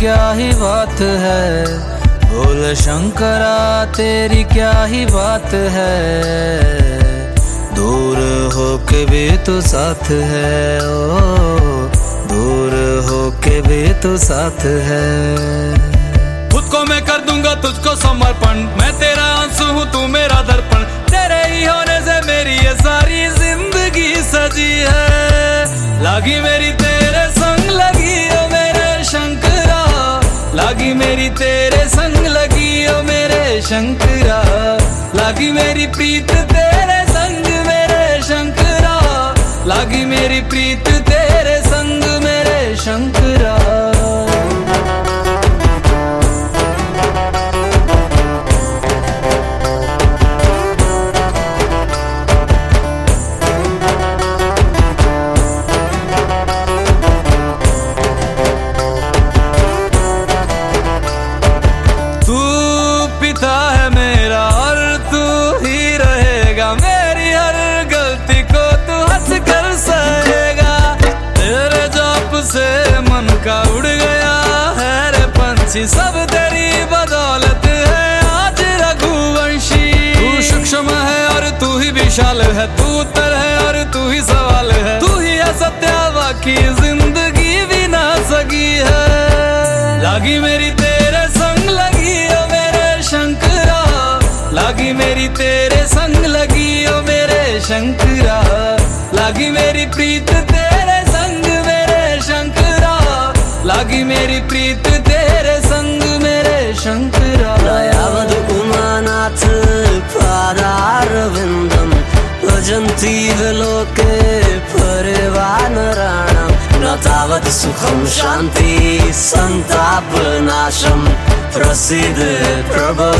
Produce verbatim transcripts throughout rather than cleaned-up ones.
क्या ही बात है, बोल शंकरा तेरी क्या ही बात है, दूर हो के भी तू साथ है, ओ दूर हो के भी तू साथ है। खुद को मैं कर दूंगा तुझको समर्पण, मैं तेरा आंसू हूँ तू मेरा दर्पण, तेरे ही होने से मेरी ये सारी जिंदगी सजी है। लागी मेरी तेरे संग लगी ओ मेरे शंकरा, लागी मेरी तेरे संग लगी ओ मेरे शंकरा, लागी मेरी प्रीत तेरे संग मेरे शंकरा, लागी मेरी प्रीत तेरे संग मेरे शंकरा। सब तेरी बदौलत है आज रघुवंशी, तू सूक्ष्म है और तू ही विशाल है, तू उत्तर है और तू ही सवाल है, तू ही है सत्य बाकी जिंदगी भी ना सकी है। लागी मेरी तेरे संग लगी ओ मेरे शंकरा, लागी मेरी तेरे संग लगी ओ मेरे शंकरा, लागी मेरी प्रीत तेरे संग मेरे शंकरा, लागी मेरी प्रीत तेरे संग मेरे शंकरा। दयावद उमानाथ पादारविन्दं भजन्ति लोके परिवानराणां, न तावत् सुखं शान्ति संतापनाशं, प्रसीद प्रभो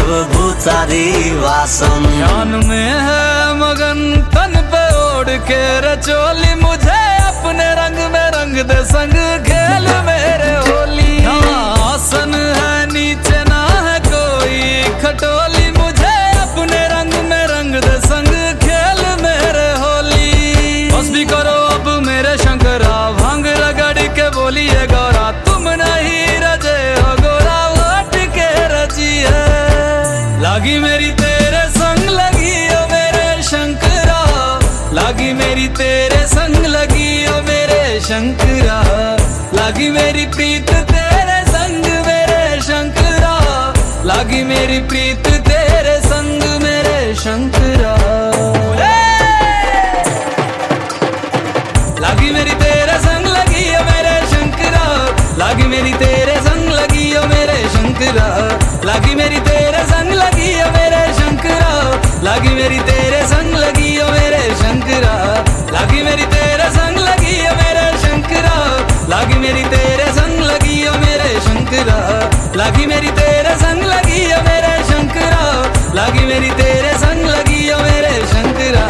सर्वभूतादिवासं। ध्यान में है मगन तन पे ओढ़ के रचोली, मुझे अपने रंग में रंग दे संग खेल मेरे होली। आसन है नीचे ना है कोई खटोली, मुझे अपने रंग में रंग दे संग खेल मेरे होली। बस भी करो अब मेरे शंकरा, भांग रगड़ के बोलिए गौरा, तुम नहीं रजे हो गोरा हट के रजी है। लागी मेरी तेरे संग लगी ओ मेरे शंकरा, लागी मेरी तेरे संग लगी ओ मेरे शंकरा, लागी मेरी प्रीत तेरे संग मेरे शंकरा, लागी मेरी प्रीत तेरे संग मेरे शंकरा। लागी मेरी तेरे संग लगी ओ मेरे शंकरा, लागी मेरी तेरे संग लगी ओ मेरे शंकरा, लागी मेरी तेरे संग लगी ओ मेरे शंकरा, लागी मेरी तेरे संग लगी ओ मेरे शंकरा, लागी मेरी तेरे संग लगी ओ मेरे शंकरा, लागी मेरी तेरे संग लगी ओ मेरे शंकरा, लागी मेरी तेरे संग लगी ओ मेरे शंकरा, लागी मेरी तेरे संग लगी ओ मेरे Shankara.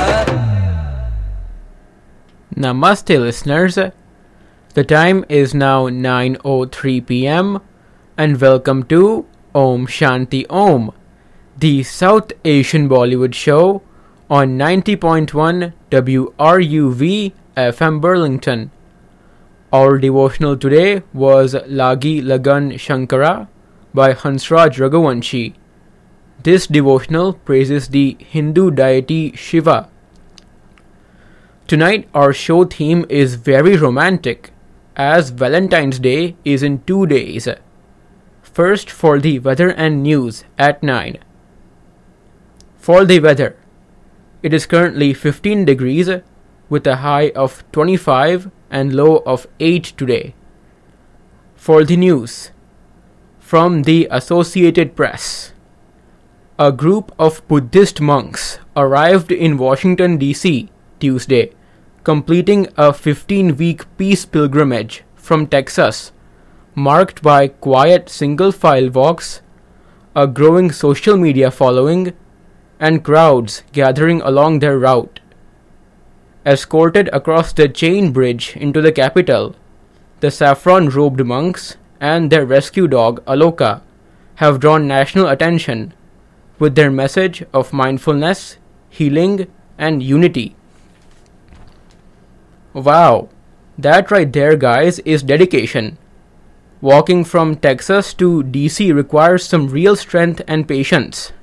Namaste listeners, the time is now nine oh three p m and welcome to Om Shanti Om, the South Asian Bollywood show on ninety point one W R U V F M Burlington. Our devotional today was Lagi Lagan Shankara by Hansraj Raghuvanshi. This devotional praises the Hindu deity Shiva. Tonight our show theme is very romantic, as Valentine's Day is in two days. First for the weather and news at nine. For the weather, it is currently fifteen degrees with a high of twenty-five and low of eight today. For the news, from the Associated Press, a group of Buddhist monks arrived in Washington, D C Tuesday, completing a fifteen-week peace pilgrimage from Texas, marked by quiet single-file walks, a growing social media following, and crowds gathering along their route. Escorted across the chain bridge into the capital, the saffron-robed monks and their rescue dog Aloka have drawn national attention with their message of mindfulness, healing, and unity. Wow, that right there, guys, is dedication. walking from Texas to D C requires some real strength and patience.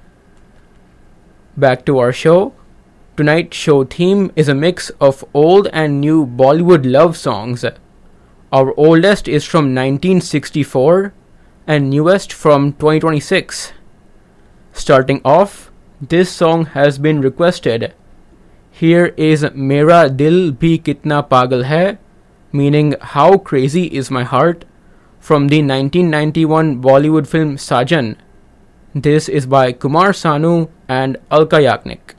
Back to our show. Tonight's show theme is a mix of old and new Bollywood love songs. Our oldest is from nineteen sixty-four and newest from twenty twenty-six. Starting off, this song has been requested. Here is Mera Dil Bhi Kitna Pagal Hai, meaning How Crazy Is My Heart, from the nineteen ninety-one Bollywood film Sajan. This is by Kumar Sanu and Alka Yagnik.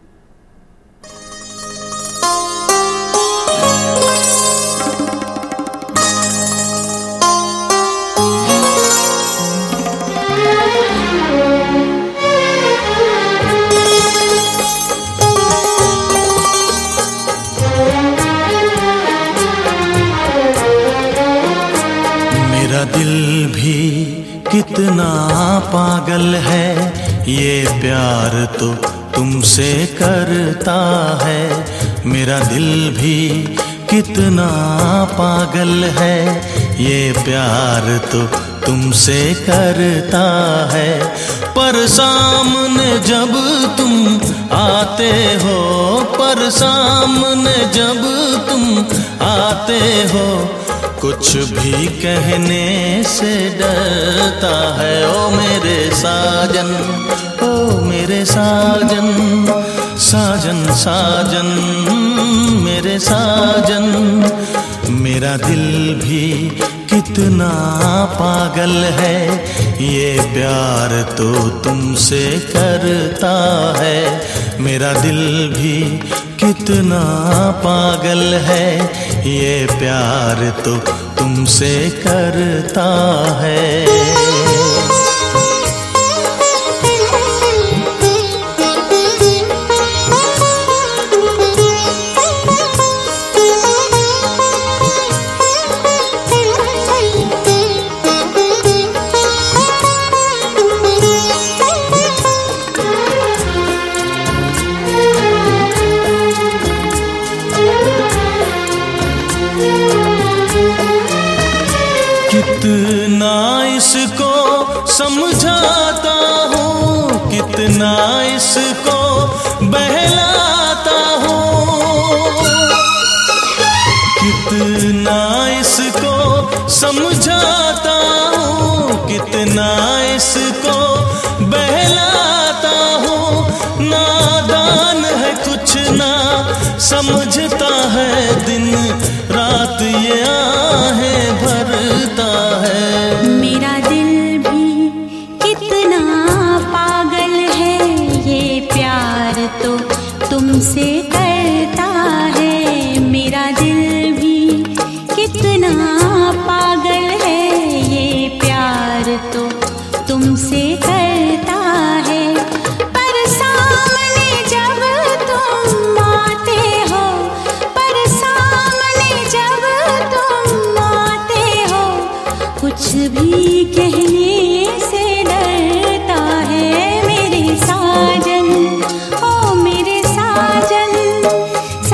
दिल भी कितना पागल है, ये प्यार तो तुमसे करता है। मेरा दिल भी कितना पागल है, ये प्यार तो तुमसे करता है। पर सामने जब तुम आते हो, पर सामने जब तुम आते हो, कुछ भी कहने से डरता है। ओ मेरे साजन, ओ मेरे साजन, साजन साजन मेरे साजन। मेरा दिल भी कितना पागल है, ये प्यार तो तुमसे करता है। मेरा दिल भी कितना पागल है, ये प्यार तो तुमसे करता है। कितना इसको समझाता हूँ, कितना इसको बहलाता हूँ, कितना इसको समझाता हूँ, कितना इसको बहलाता हूँ। नादान है कुछ ना समझता है, दिन रात ये आहें भरता है। मेरा दिल भी कितना पागल है, ये प्यार तो तुमसे करता है। मेरा दिल भी कितना पागल है, ये प्यार तो तुमसे करता है। पर सामने जब तुम आते हो, पर सामने जब तुम आते हो, कुछ भी कहने से डरता है। मेरे साजन, ओ मेरे साजन,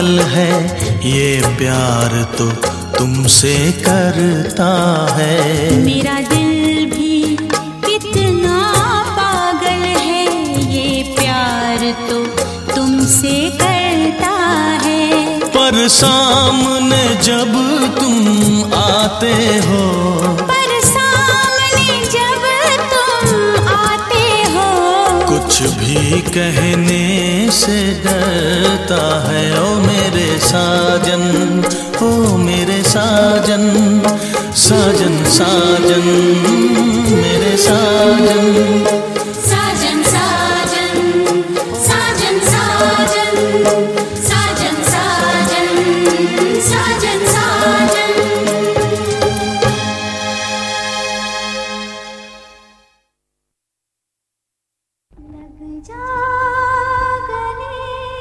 पागल है, ये प्यार तो तुमसे करता है। मेरा दिल भी कितना पागल है, ये प्यार तो तुमसे करता है। पर सामने जब तुम आते हो, पर सामने जब तुम आते हो, कुछ भी कहने से डरता है। ओ मेरे साजन, ओ मेरे साजन, साजन साजन मेरे साजन। साजन साजन साजन साजन साजन साजन साजन साजन। लग जा गले,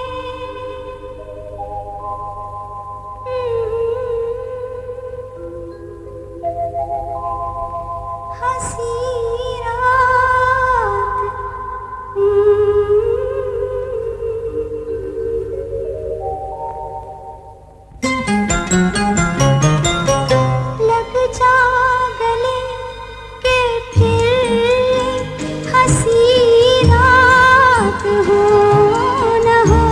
हंसी रात, लग जा गले के फिर हंसी रात हो न हो,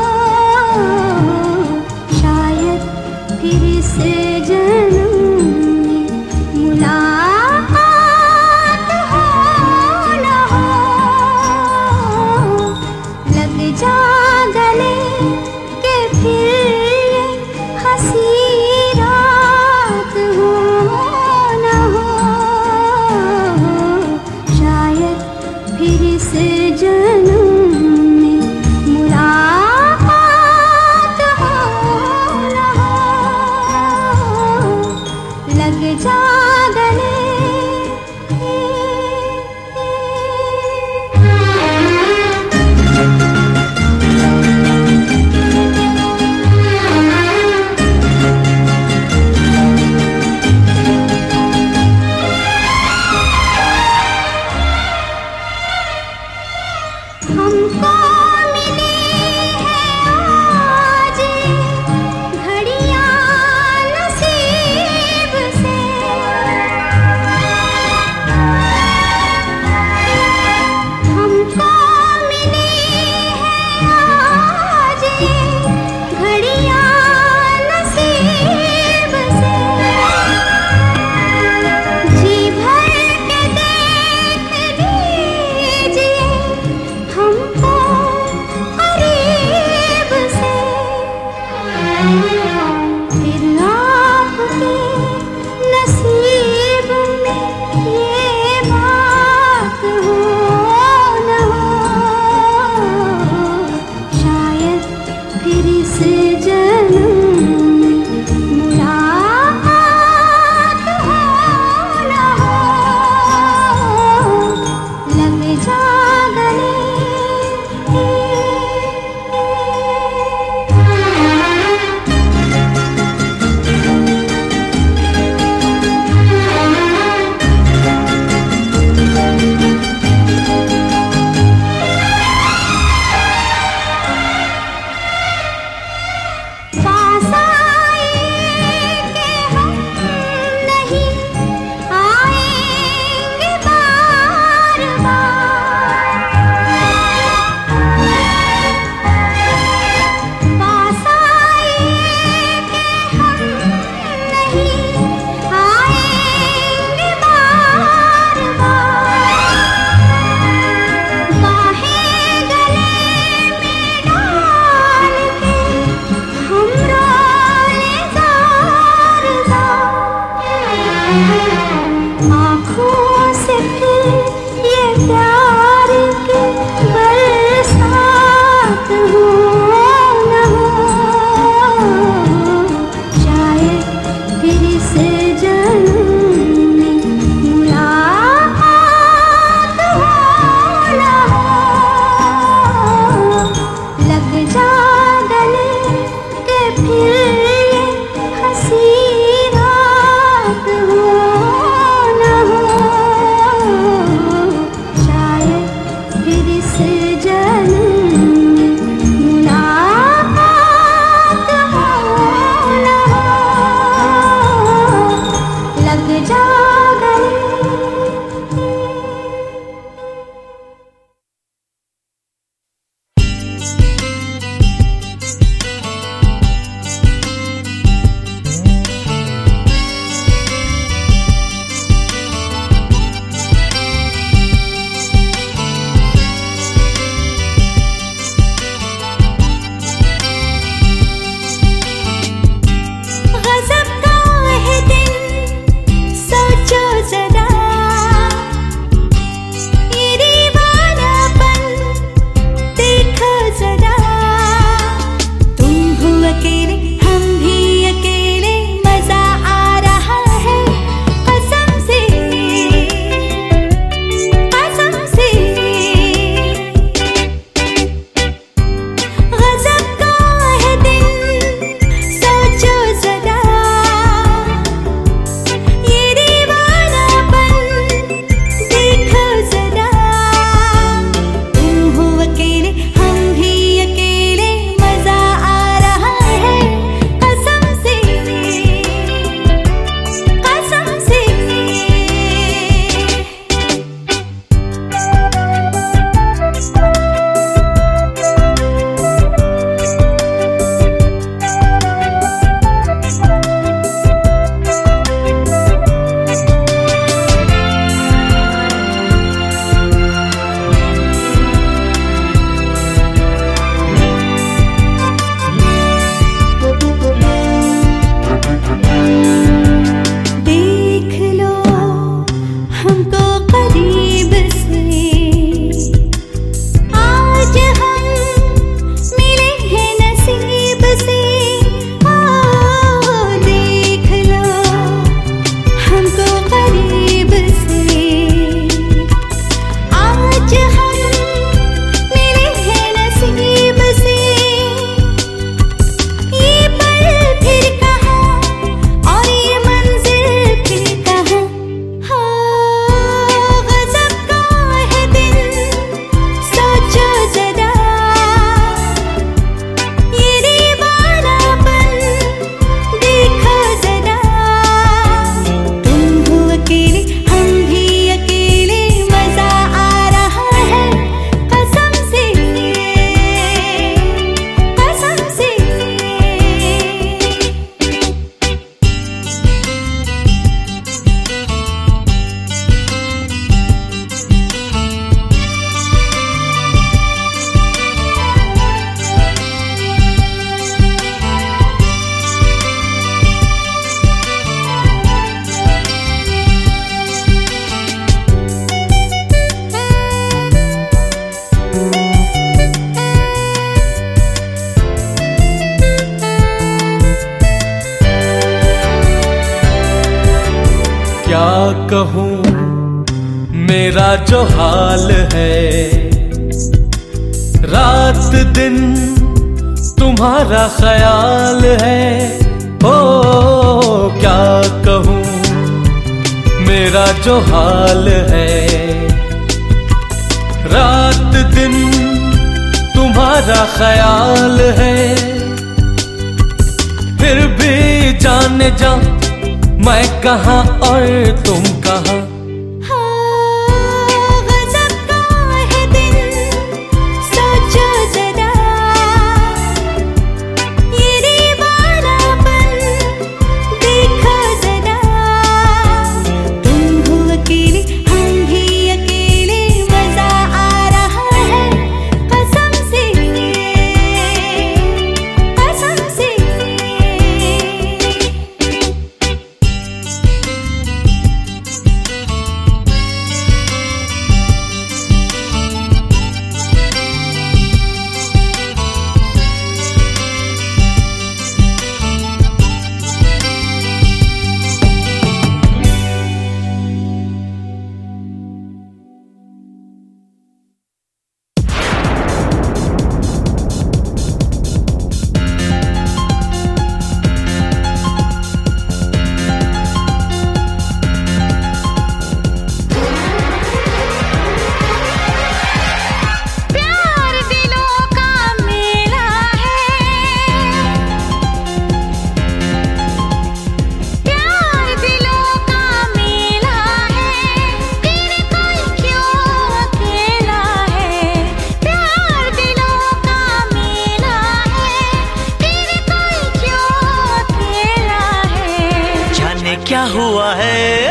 शायद फिर से जन्म में मुलाकात हो न हो। लग जा गले के फिर हंसी रात हो न हो, शायद फिर से जन्म में मुलाकात हो न हो। लग जा गले। हमको मिली है आज घड़ियां नसीब से, हमको मिली है आज घड़ियां नसीब से। जी भर के देख लीजिए हमको करीब से, फिर आपके नसीब में ये बात हो न हो, शायद फिर से जन्म में मुलाकात हो न हो। लग जा गले। क्या कहूँ मेरा जो हाल है, रात दिन तुम्हारा ख्याल है। ओ क्या कहूँ मेरा जो हाल है, रात दिन तुम्हारा ख्याल है। फिर भी जाने जा मैं कहाँ और तुम कहाँ। क्या हुआ है,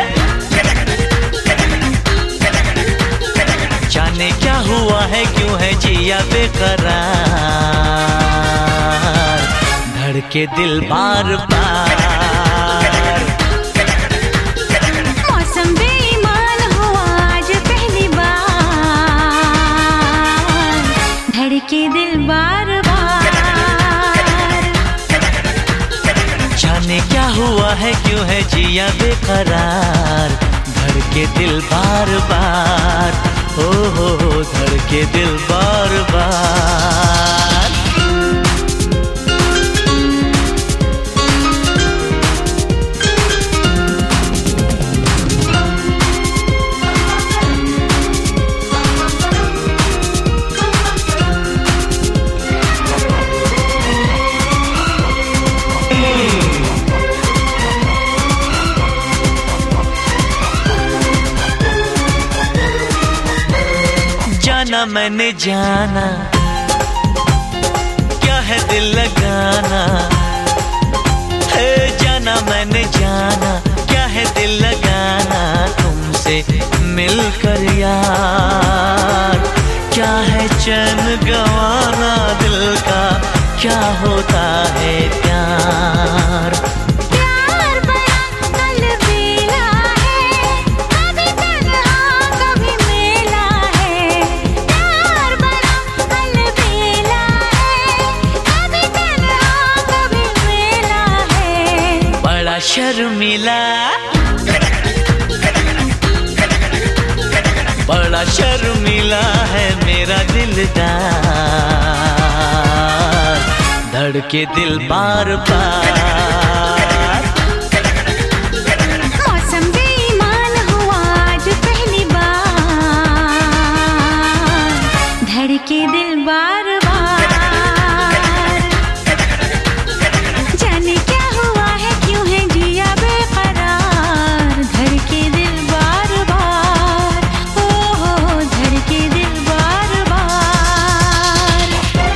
जाने क्या हुआ है, क्यों है जिया बेकरार, धड़के दिल बार बार। मौसम बेईमान हुआ आज पहली बार, धड़के दिल बार बार। जाने क्या हुआ है, क्यों है जिया बेकरार, धड़के दिल बार बार। हो हो हो धड़के दिल बार बार। जाना मैंने जाना, क्या है दिल लगाना, है जाना मैंने जाना, क्या है दिल लगाना, तुमसे मिलकर यार। क्या है चैन गंवाना दिल का, क्या होता है प्यार। शर्मिला बड़ा शर्मिला है मेरा दिलदार, धड़के दिल बार बार। मौसम बेईमान हुआ आज पहली बार, धड़के दिल बार बार। जाने क्या हुआ है, क्यों है जिया बेकरार, धड़के दिल बार बार। ओ हो धड़के दिल बार बार।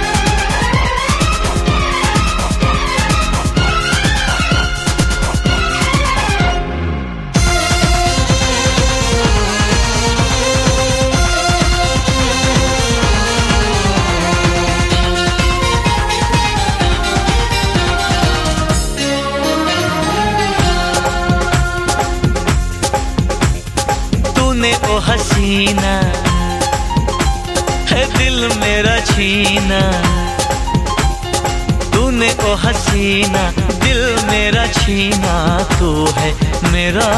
तूने ओ हसीना है दिल मेरा छीना, तूने ओ हसीना दिल मेरा छीना, तू है मेरा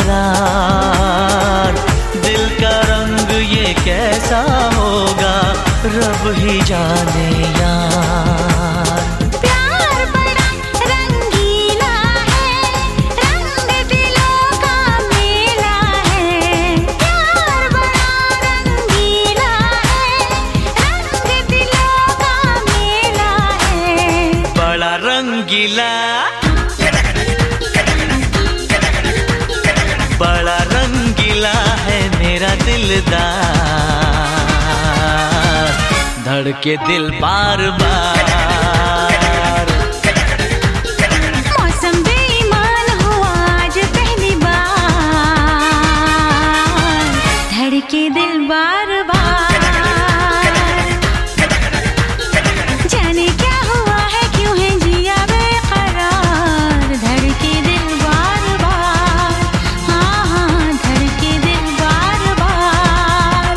करार। दिल का रंग ये कैसा होगा रब ही जाने यार। प्यार बड़ा रंगीला है, रंग दिलों का मेला है। प्यार बड़ा रंगीला है, रंग दिलों का मेला है। बड़ा रंगीला बड़ा रंगीला है मेरा दिलदार, धड़के दिल बार बार। मौसम बेईमान हुआ आज पहली बार, धड़के दिल बार बार। जाने क्या हुआ है क्यों है जिया बेकरार, धड़के दिल बार बार। हाँ हाँ धड़के दिल बार बार।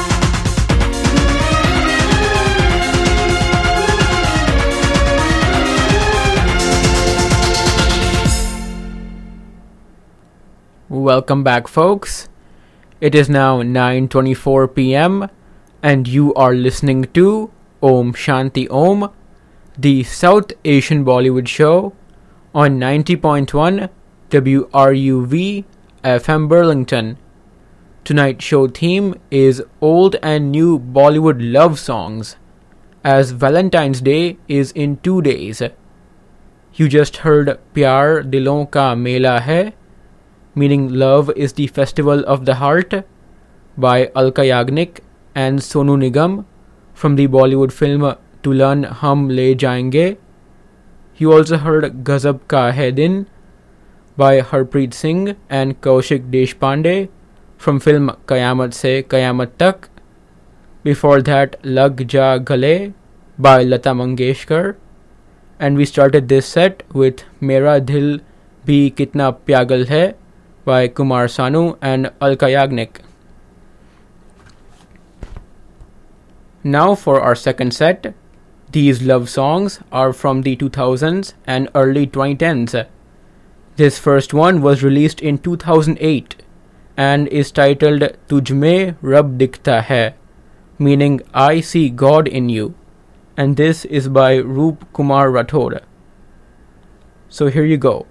Welcome back, folks. It is now nine twenty-four p m and you are listening to Om Shanti Om, the South Asian Bollywood show on ninety point one W R U V F M Burlington. Tonight's show theme is old and new Bollywood love songs, as Valentine's Day is in two days. You just heard Pyar Dilon Ka Mela Hai, meaning love is the festival of the heart, by Alka Yagnik and Sonu Nigam from the Bollywood film Dulan Hum Le Jayenge. You also heard Gazab Ka Hai Din by Harpreet Singh and Kaushik Deshpande from film Qayamat Se Qayamat Tak. Before that, Lag Ja Gale by Lata Mangeshkar. And we started this set with Mera Dil Bhi Kitna Pyagal Hai by Kumar Sanu and Alka Yagnik. Now for our second set. These love songs are from the two thousands and early twenty tens. This first one was released in two thousand eight and is titled Tujhme Rab Dikhta Hai, meaning I see God in you, and this is by Roop Kumar Rathod. So here you go.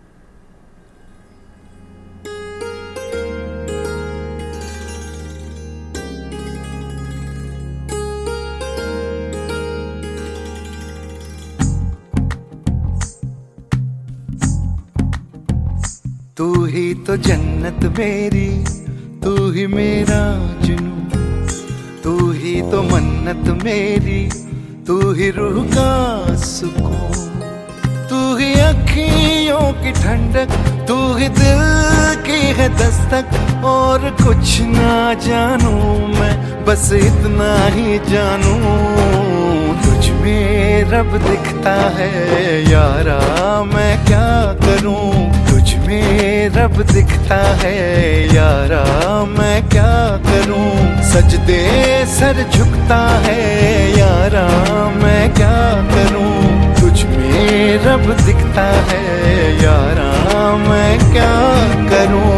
तू ही तो जन्नत मेरी, तू ही मेरा जुनू, तू ही तो मन्नत मेरी, तू ही रूह का सुकून, तू ही अखियों की ठंडक, तू ही दिल की है दस्तक। और कुछ ना जानू मैं, बस इतना ही जानू, तुझ में रब दिखता है यारा, मैं क्या करूं। तुझ में रब दिखता है यारा, मैं क्या करूं। सजदे सर झुकता है यारा, मैं क्या करूं। तुझ में रब दिखता है यारा, मैं क्या करूं।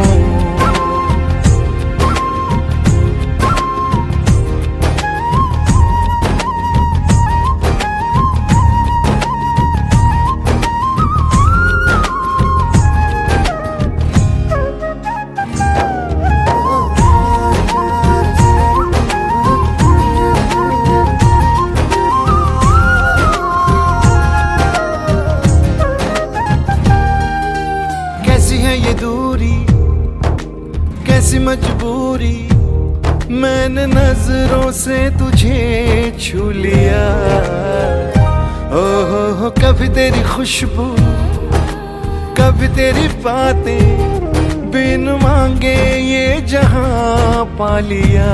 मजबूरी मैंने नजरों से तुझे छू लिया। ओ हो हो कभी तेरी खुशबू, कभी तेरी बातें, बिन मांगे ये जहां पा लिया।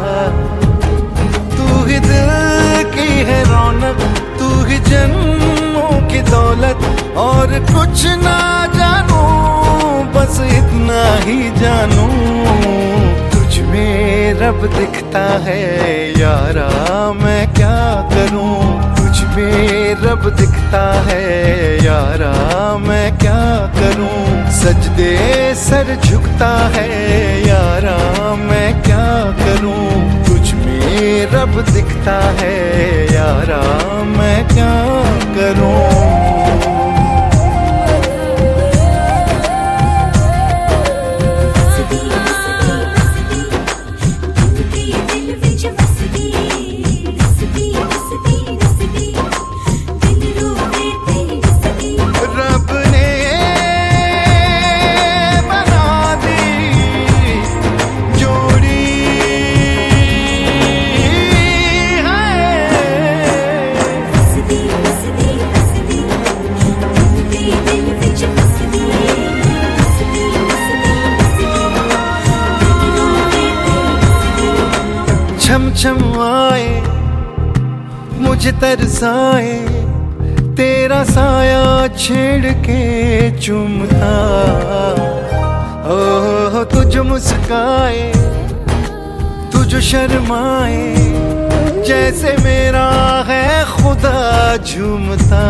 तू ही दिल की है रौनक, तू ही जन्मों की दौलत। और कुछ ना जानू, बस इतना ही जानू, तुझ में रब दिखता है यारा, मैं क्या करूं। तुझ में रब दिखता है यारा, मैं क्या करूं? सजदे सर झुकता है यारा, मैं क्या करूं? तुझ में रब दिखता है यारा, मैं क्या करूं? छम छम आए मुझे तरसाए, तेरा साया छेड़ के चूमता। ओह तुझ मुस्काए तुझ शर्माए, जैसे मेरा है खुदा झूमता।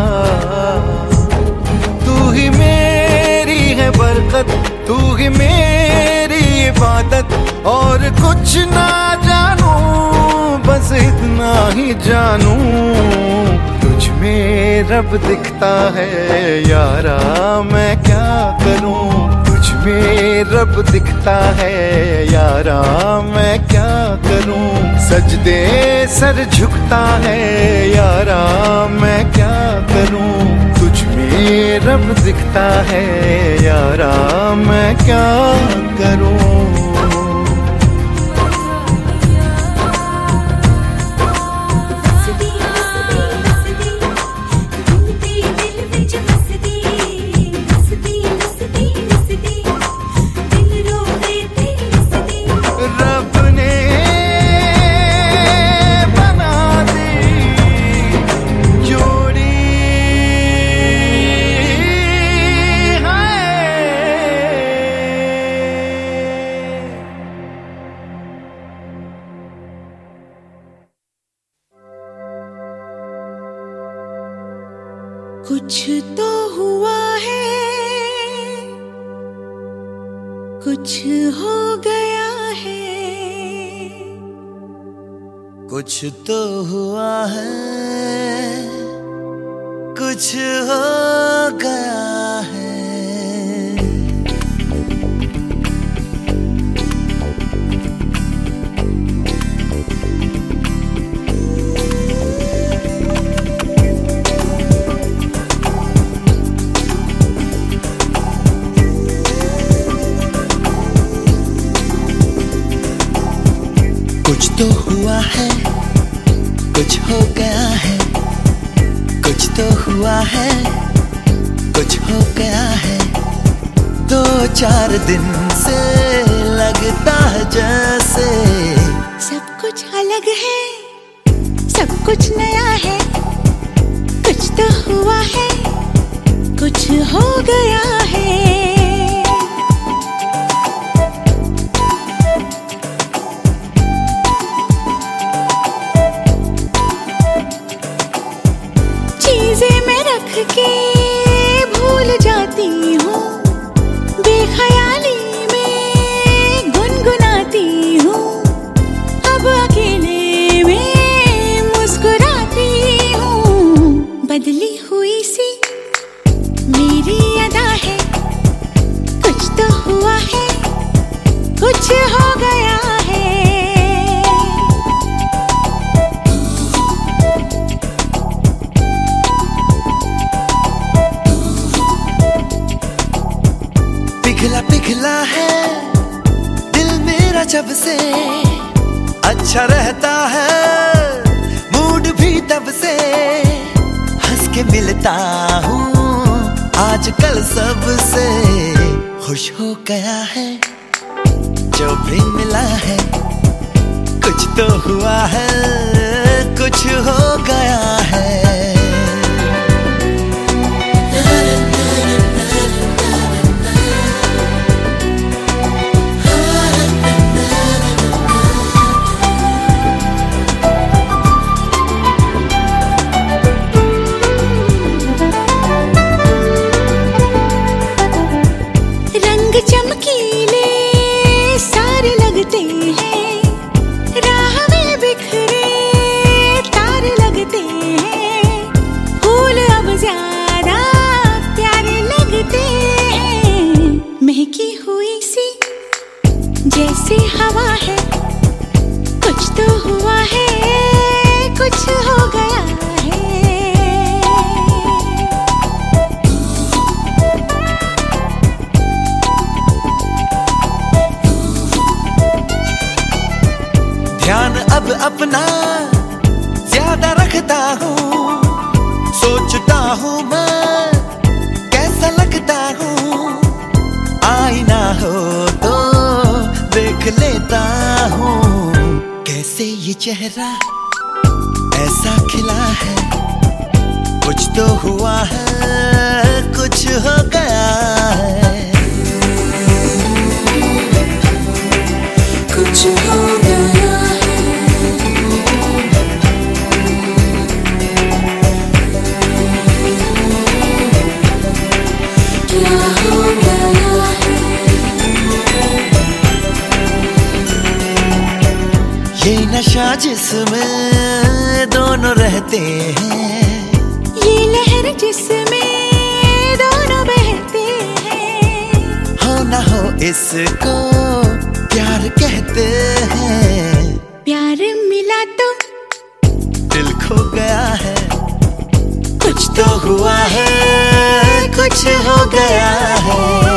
तू ही मेरी है बरकत, तू ही मेरी इबादत, और कुछ ना जानू बस इतना ही जानू। तुझ में रब दिखता है यारा, मैं क्या करूं? तुझ में रब दिखता है यारा, मैं क्या करूं? सजदे सर झुकता है यारा, मैं क्या करूं? तुझ में रब दिखता है यारा, मैं क्या करूं? कुछ तो हुआ है, कुछ हो गया है। कुछ तो हुआ है, कुछ हो गया है। कुछ तो हुआ है, कुछ हो गया है। कुछ तो हुआ है, कुछ हो गया है। दो चार दिन से लगता है जैसे सब कुछ अलग है, सब कुछ नया है। कुछ तो हुआ है, कुछ हो गया है। चीजें मैं रख के भूल जाती हूँ, बेख्याली में गुनगुनाती हूँ। अब अकेले में मुस्कुराती हूँ। बदली हुई सी मेरी अदा है, कुछ तो हुआ है, कुछ हो गया है। पिघला पिघला है दिल मेरा जब से, अच्छा रहता है मूड भी तब से। हंस के मिलता हूँ आजकल सबसे, खुश हो गया है जो भी मिला है। कुछ तो हुआ है, कुछ हो गया है। चमकीले सारे लगते हैं, राह में बिखरे तार लगते हैं, फूल अब ज्यादा प्यारे लगते हैं। महकी हुई सी जैसे हवा है, कुछ तो हुआ है, कुछ हो गया है। ध्यान अब अपना ज्यादा रखता हूँ, सोचता हूँ मैं कैसा लगता हूँ, आईना हो तो देख लेता हूँ, कैसे ये चेहरा ऐसा खिला है, कुछ तो हुआ है, कुछ हो गया है, कुछ हो गया है, क्या हो गया है। ये नशा जिसमें दोनों रहते हैं, ये लहर जिसमें दोनों बहते हैं, हो न हो इसको प्यार कहते हैं, प्यार मिला तो दिल खो गया है, कुछ तो हुआ है, कुछ हो गया है।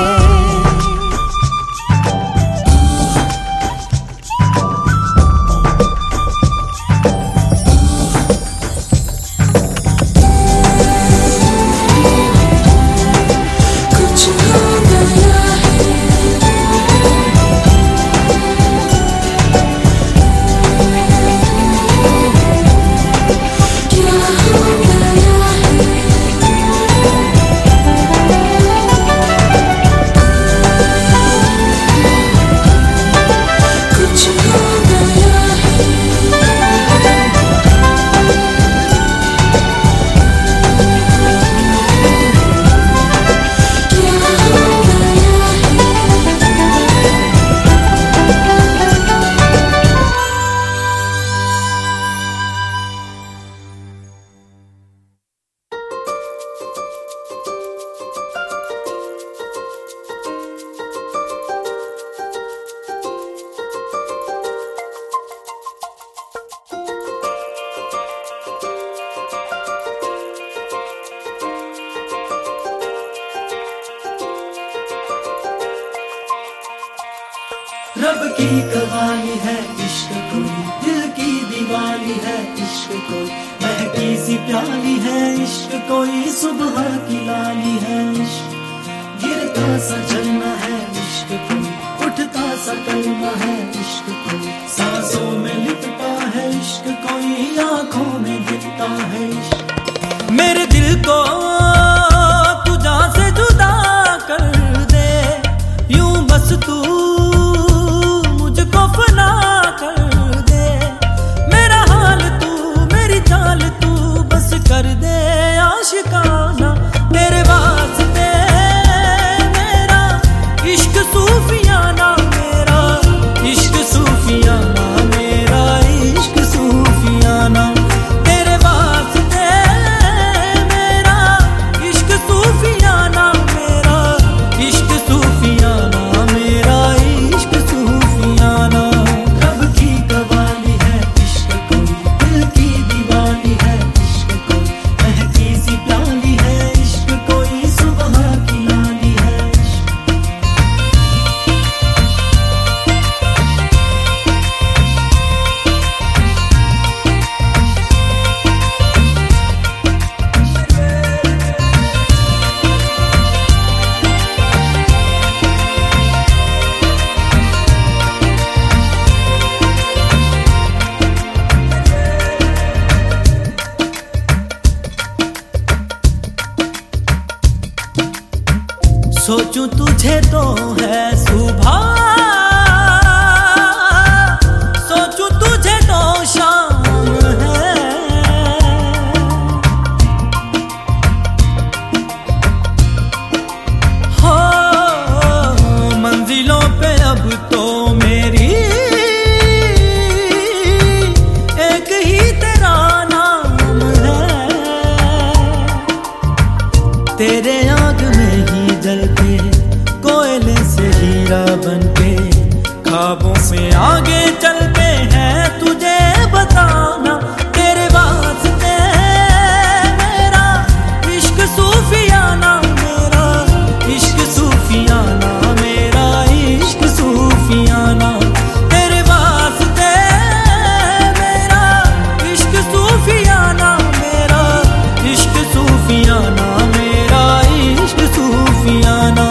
रब की कवाली है इश्क कोई, दिल की दीवानी है इश्क कोई, महकी सी प्याली है इश्क कोई, सुबह की लाली है इश्क, गिरता सा झरना है इश्क कोई, उठता सा कलमा है इश्क कोई, सांसों में लिपटा है इश्क कोई, आंखों में गिरता है इश्क। मेरे दिल को तू जान से जुदा कर दे, यूं बस तू फना कर दे, मेरा हाल तू, मेरी चाल तू बस कर दे आशिकाना, तेरे वास्ते मेरा इश्क सूफियाना, मेरा इश्क सूफियाना, मेरा इश्क सूफियाना, तेरे वास्ते मेरा इश्क सूफियाना, मेरा इश्क सूफियाना, मेरा इश्क सूफियाना। रब की कवाली है इश्क कोई, दिल की दीवानी है इश्क कोई, महकी सी प्याली है इश्क कोई, सुबह की लाली है इश्क। सोचूं तुझे तो है सुबह, सोचूं तुझे तो शाम है, हो मंजिल कोयले से हीरा बनके ख्वाबों में आगे चलते हैं, तुझे बताना तेरे वास्ते मेरा इश्क सूफियाना, मेरा इश्क सूफियाना, मेरा इश्क सूफियाना, तेरे वास्ते मेरा इश्क सूफियाना, मेरा इश्क सूफियाना, मेरा इश्क सूफियाना।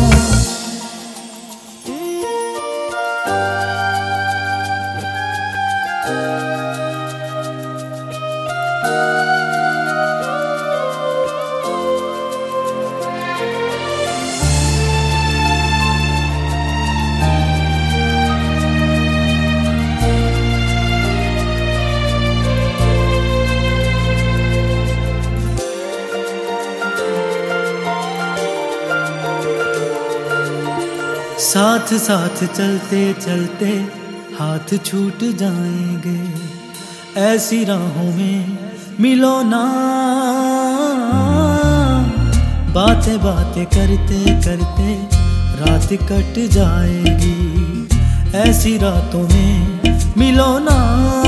साथ साथ चलते चलते हाथ छूट जाएंगे, ऐसी राहों में मिलो ना, बातें बातें करते करते रात कट जाएगी, ऐसी रातों में मिलो ना।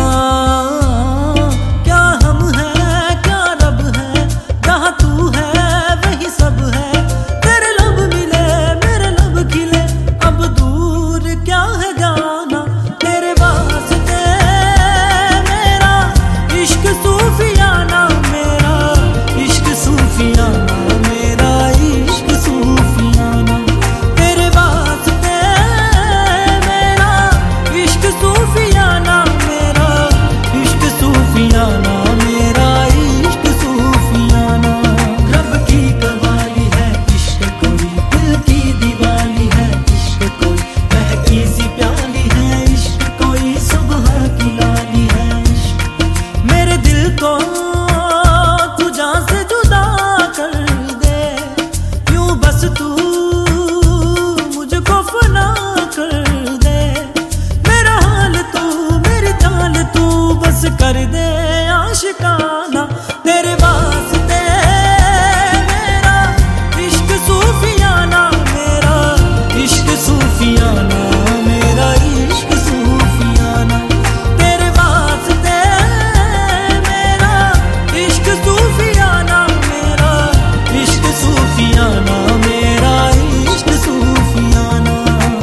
क्या हम हैं क्या रब है, जहाँ तू है वही सब है, तेरे लब मिले मेरे लब खिले, अब दूर क्या है जाना, तेरे वास्ते मेरा इश्क सूफियाना, मेरा इश्क सूफियाना, मेरा इश्क सूफियाना, तेरे वास्ते मेरा इश्क सूफियाना, मेरा इश्क सूफियाना, मेरा इश्क सूफियाना। रब की कमाली है इश्क कोई, दिल की दीवानी है इश्क कोई, महकी सी प्याली है इश्क कोई, सुबह की लाली है इश्क, मेरे दिल को तू जान से जुदा कर दे, यूं बस तू मुझको फना कर दे, मेरा हाल तू मेरी चाल तू बस कर दे आशिकाना, तेरे वास्ते मेरा इश्क सूफियाना, मेरा इश्क सूफियाना, मेरा इश्क सूफियाना, तेरे वास्ते मेरा इश्क सूफियाना, मेरा इश्क सूफियाना, मेरा इश्क सूफियाना।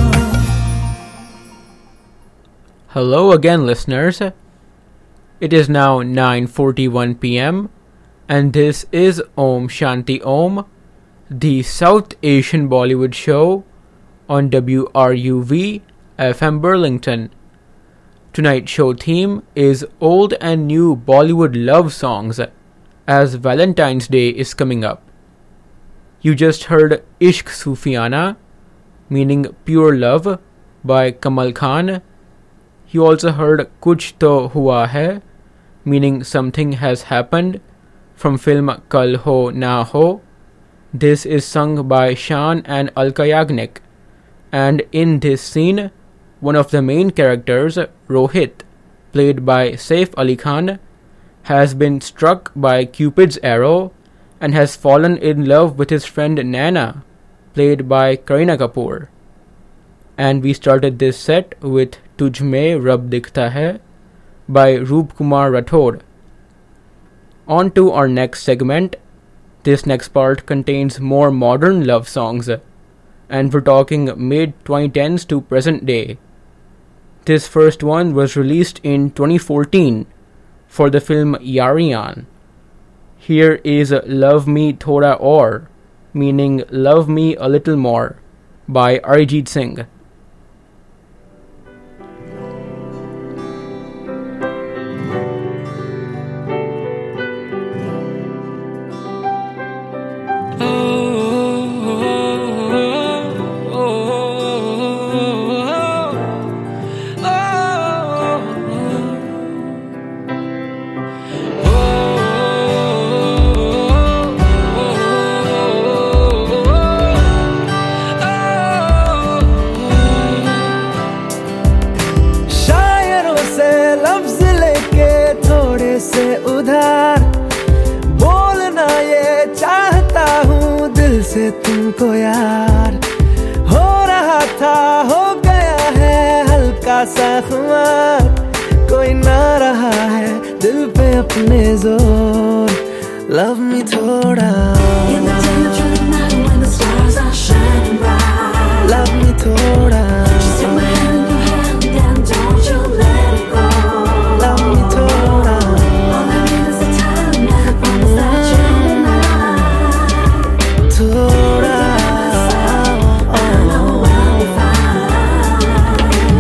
Hello again, listeners. It is now nine forty-one p m and this is Om Shanti Om, the South Asian Bollywood show on W R U V F M Burlington. Tonight's show theme is old and new Bollywood love songs, as Valentine's Day is coming up. You just heard Ishq Sufiana, meaning pure love, by Kamal Khan. You also heard Kuch To Hua Hai, meaning something has happened, from film Kal Ho Na Ho. This is sung by Shan and Alka Yagnik, and in this scene, one of the main characters, Rohit, played by Saif Ali Khan, has been struck by Cupid's arrow and has fallen in love with his friend Naina, played by Kareena Kapoor. And we started this set with Tujh Mein Rab Dikhta Hai by Roop Kumar Rathod. On to our next segment. This next part contains more modern love songs, and we're talking mid twenty tens to present day. This first one was released in twenty fourteen for the film Yariyan. Here is Love Me Thoda Aur, meaning Love Me a Little More, by Arijit Singh. तुमको यार सा खुमार, कोई ना रहा है दिल पे अपने जोर. Love me थोड़ा, In the day of the night when the stars are shining bright. love me थोड़ा, Just take my hand in your hand and don't you let it go. love me थोड़ा, All I need is the time and the promise that you'll be mine. थोड़ा. I know I'll be fine.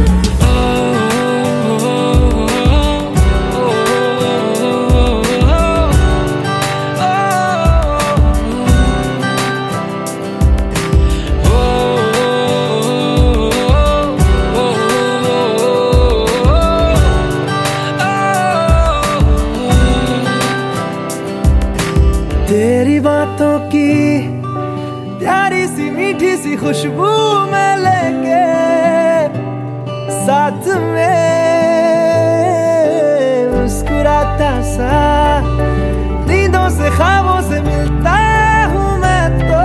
तेरी बातों की प्यारी सी मीठी सी खुशबू मैं लेके साथ में मुस्कुराता सा, नींदों से ख्वाबों से मिलता हूँ मैं तो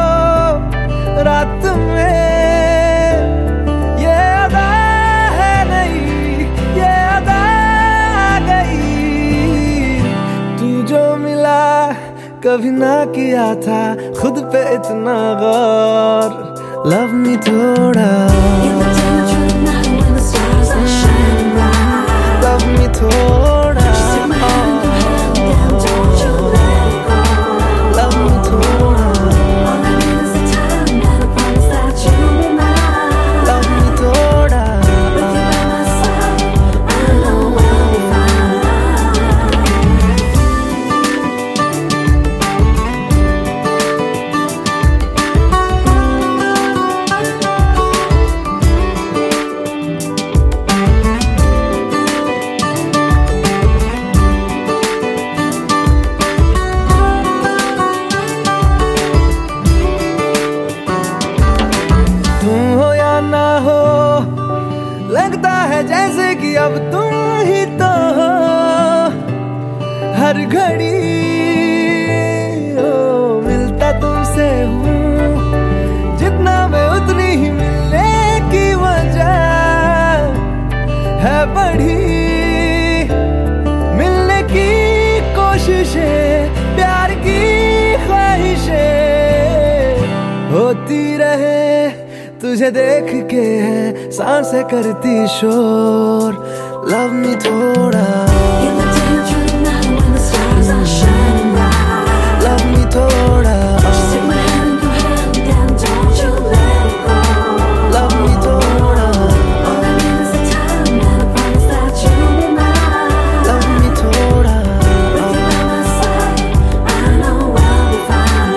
रात में. ये अदा है नहीं, ये अदा आ गई, तू जो मिला कभी ना किया था खुद पे इतना गौर. Love me थोड़ा, In the day of the night when the stars are shining bright. love me थोड़ा, Just take my hand in your hand and don't you let it go. love me थोड़ा, All I need is the time and the promise that you'll be mine. love me थोड़ा. With you by my side, I know I'll be fine. तुम हो या ना हो, लगता है जैसे कि अब तुम ही तो हो हर घड़ी. ओ मिलता तुमसे हूँ जितना मैं उतनी ही मिलने की वजह है बढ़ी. मिलने की कोशिशें, प्यार की ख्वाहिशें होती रहे, तुझे देख के है सांसें करती शोर. Love me थोड़ा, In the day of the night when the stars are shining bright. love me थोड़ा, Just take my hand in your hand and don't you let it go. love me थोड़ा, All I need is the time and the promise that you'll be mine. love me थोड़ा. With you by my side, I know I'll be fine.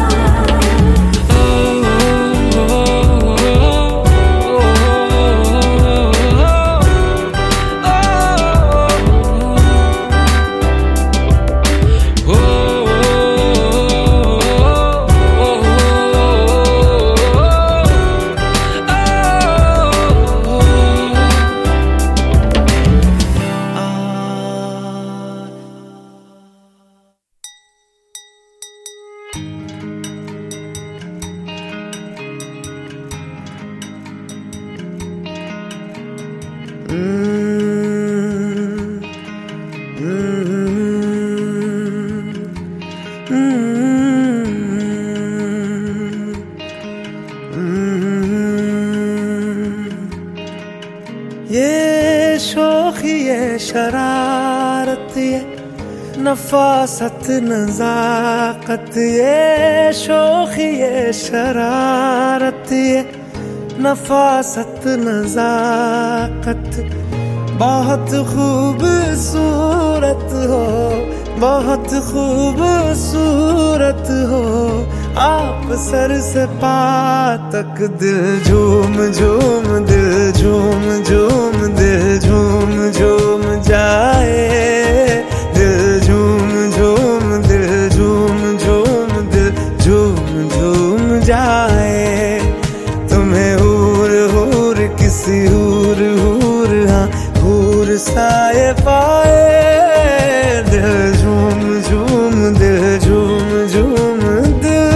ये शोखी ये शरारत ये नफासत नजाकत, ये शोखी ये शरारत ये नफासत नजाकत, बहुत खूबसूरत हो, बहुत खूबसूरत हो आप. सर से पा तक दिल झूम झूम, दिल झूम झूम, दिल झूम झूम जाए, दिल झूम झूम, दिल झूम झूम, दिल झूम झूम जाए. तुम्हें हूर हूर किसी हूर हूर, हाँ हूर साए पाए, दिल झूम झूम, दिल झूम झूम, दिल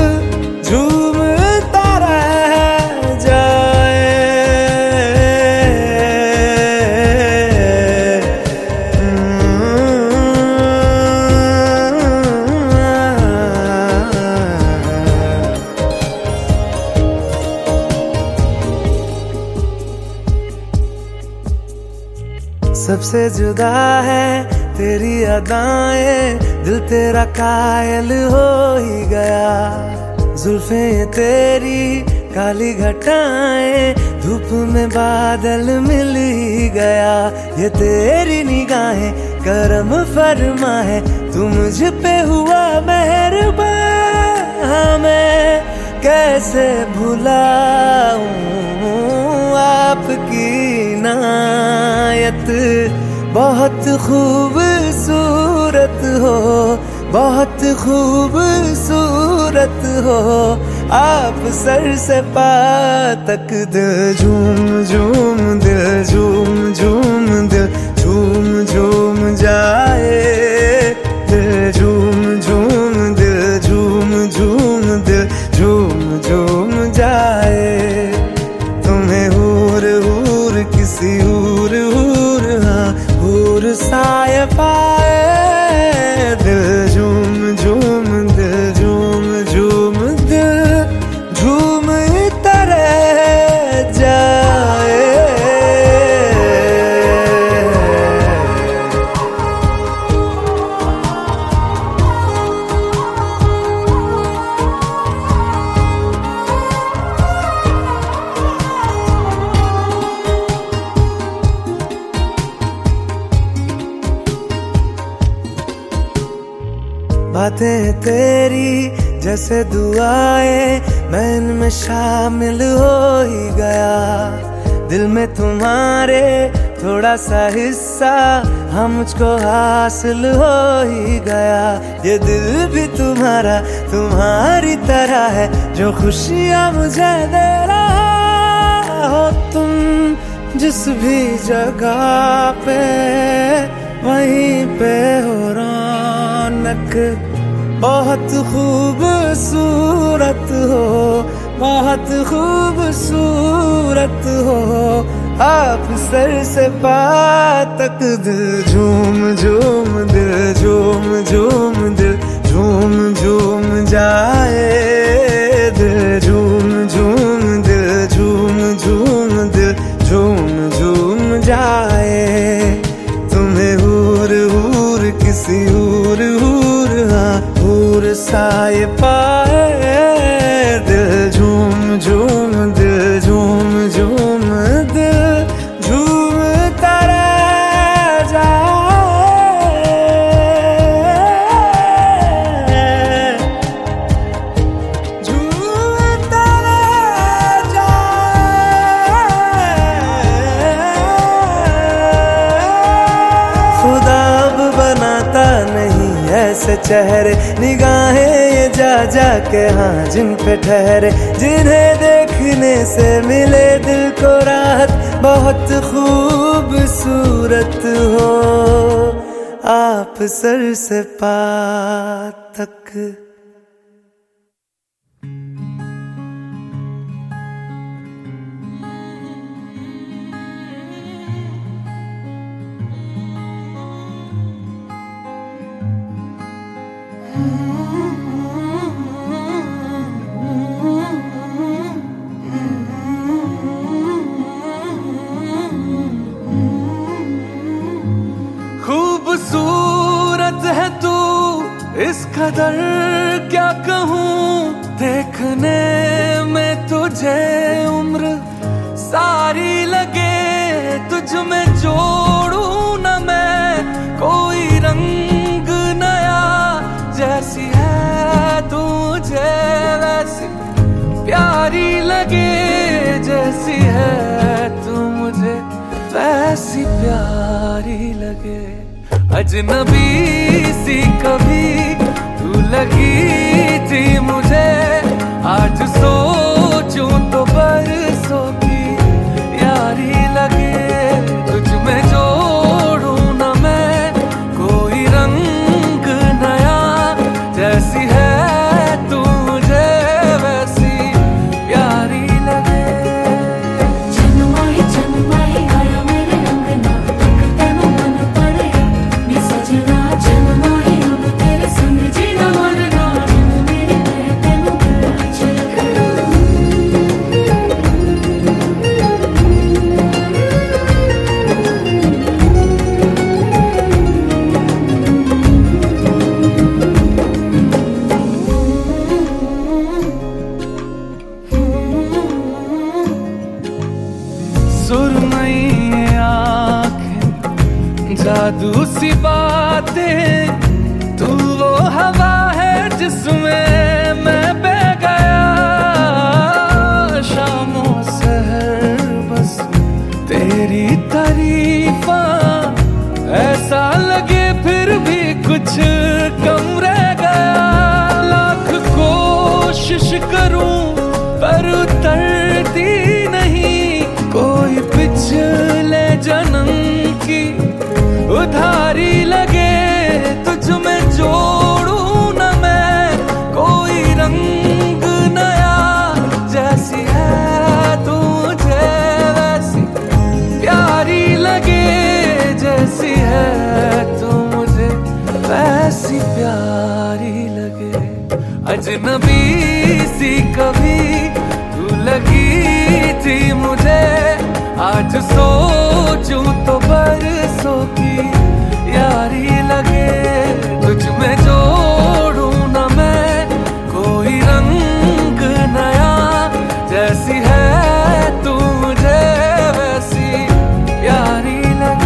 झूमता रह जाए. सबसे जुदा है तेरी अदाएं, दिल तेरा कायल हो ही गया। जुल्फें तेरी काली घटाएं, धूप में बादल मिल ही गया। ये तेरी निगाहें करम फरमा है, तू मुझ पे हुआ मेहरबान। मैं कैसे भुलाऊं आपकी इनायत, बहुत खूबसूरत हो, बहुत खूबसूरत हो आप। सर से पाँव तक दिल झूम झूम, दिल झूम झूम, दिल झूम झूम जाए। दिल झूम झूम, दिल झूम झूम, दिल झूम झूम जाए। तुम्हें हूर हूर किसी हूर हूर, हाँ हूर साए पाए। दिल झूम झूम, दिल झूम झूम, दिल झूम तरह जाए। बातें तेरी जैसे दुआएं, मैं इनमें शामिल हो ही गया। दिल में तुम्हारे थोड़ा सा हिस्सा हाँ मुझको हासिल हो ही गया। ये दिल भी तुम्हारा तुम्हारी तरह है, जो खुशियाँ मुझे दे रहा हो तुम। जिस भी जगह पे वहीं पे हो रौनक, बहुत खूबसूरत हो, बहुत खूबसूरत हो आप। सर से पाँव तक दिल झूम झूम, दिल झूम झूम, दिल झूम झूम जाए। दिल झूम झूम, दिल झूम झूम, दिल झूम झूम जाए। तुम्हें हूर हूर किसी हूर हूर, हाँ हूर साए पाए। दिल झूम झूम, दिल झूम झूम, दिल झूम तरह जाए। झूम तरह जाए। खुदा अब बनाता नहीं ऐसे चेहरे, निगाहें ये जा जा के हाँ जिन पे ठहरे। जिन्हें देखने से मिले दिल को राहत, बहुत खूबसूरत हो आप। सर से पाँव तक खूबसूरत है तू इस कदर, क्या कहूँ देखने में तुझे उम्र सारी लगे। तुझ में जोड़ूं न मैं कोई रंग नया, जैसी है तुझे वैसी प्यारी लगे। जैसी है तू मुझे वैसी प्यारी लगे। अजनबी सी कभी तू लगी थी मुझे, आज सोचूं तो बरसों की यारी लगे। तुझ में जोड़ूं न मैं कोई रंग नया, जैसी है तू मुझे वैसी प्यारी लगे। जन्माई जन्माई आया मेरे अंगना, तेनू मन पड़े नी सजना। जन्माई अब तेरे संग जीना मरना। सुरमई आँखें जादू सी बातें, तू वो हवा है जिसमें मैं बह गया। शामों सहर बस तेरी तारीफा, ऐसा लगे फिर भी कुछ कम रह गया। लाख कोशिश करूं पर उतरती नहीं, कोई पिछले जन्म की उधारी लगे। तुझ में जोड़ूं न मैं कोई रंग नया, जैसी है तू मुझे वैसी प्यारी लगे। जैसी है तू मुझे वैसी प्यारी लगे। अजनबी सी कभी तू लगी थी मुझे, आज सोचूं तो बरसों की यारी लगे। तुझ में जोड़ूं न मैं कोई रंग नया, जैसी है तू मुझे वैसी प्यारी लगे।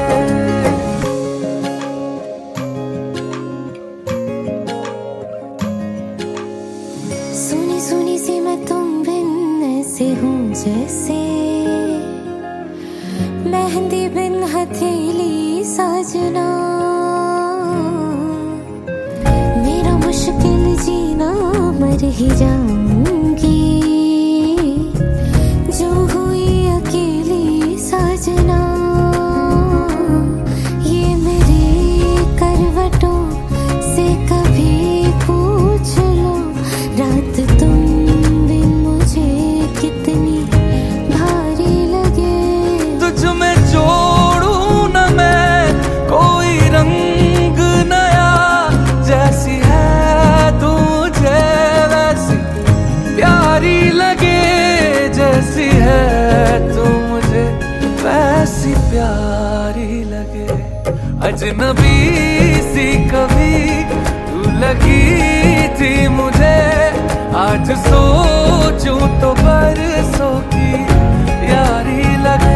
सुनी सुनी सी मैं तुम बिन ऐसे हूँ जैसे मेहंदी बिन हथेली साजना। मेरा मुश्किल जीना मर ही जाऊंगी जो हुई अकेली साजना। ये मेरी करवटों से कभी पूछ लो, रात तुम बिन मुझे कितनी भारी लगे। तुझ में जोड़ूं न मैं कोई रंग नया, जैसी है तू मुझे वैसी प्यारी लगे। जैसी है तू मुझे वैसी प्यारी लगे। अजनबी सी कभी तू लगी थी मुझे, आज सोचूं तो बरसों की यारी लगे।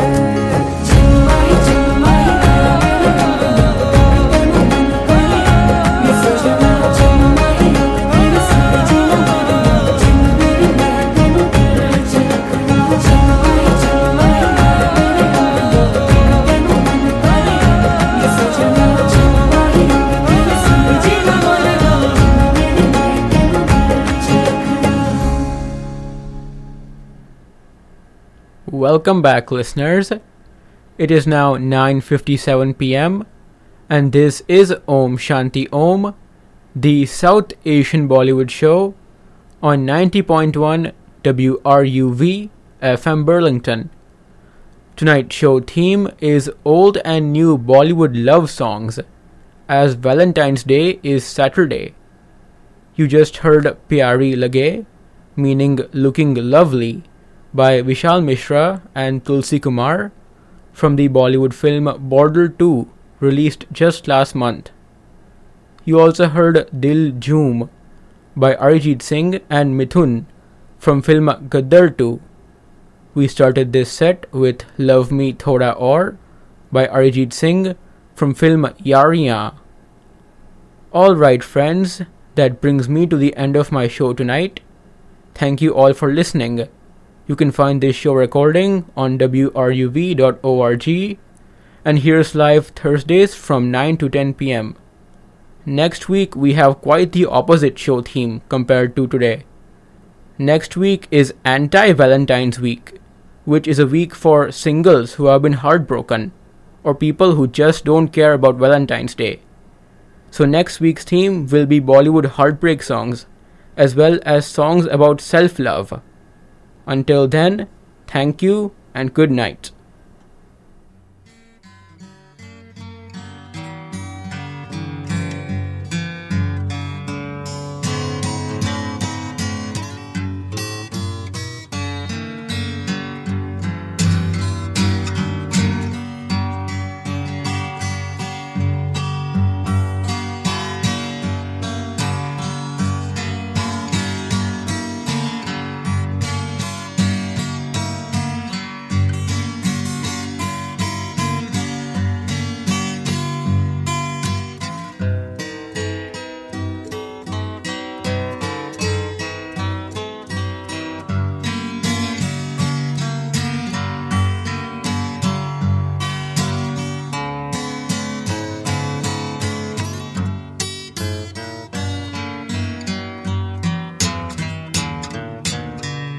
Welcome back, listeners. It is now nine fifty-seven p m and this is Om Shanti Om, the South Asian Bollywood show on ninety point one W R U V F M Burlington. Tonight's show theme is old and new Bollywood love songs, as Valentine's Day is Saturday. You just heard Pyari Lage, meaning looking lovely, by Vishal Mishra and Tulsi Kumar from the Bollywood film Border two, released just last month. You also heard Dil Jhoom by Arijit Singh and Mithun from film Gaddar two. We started this set with Love Me Thoda Aur by Arijit Singh from film Yariyan. Alright friends, that brings me to the end of my show tonight. Thank you all for listening. You can find this show recording on W R U V dot org and here's live Thursdays from nine to ten p m. Next week we have quite the opposite show theme compared to today. Next week is Anti-Valentine's Week, which is a week for singles who have been heartbroken or people who just don't care about Valentine's Day. So next week's theme will be Bollywood heartbreak songs as well as songs about self-love. Until then, thank you and good night.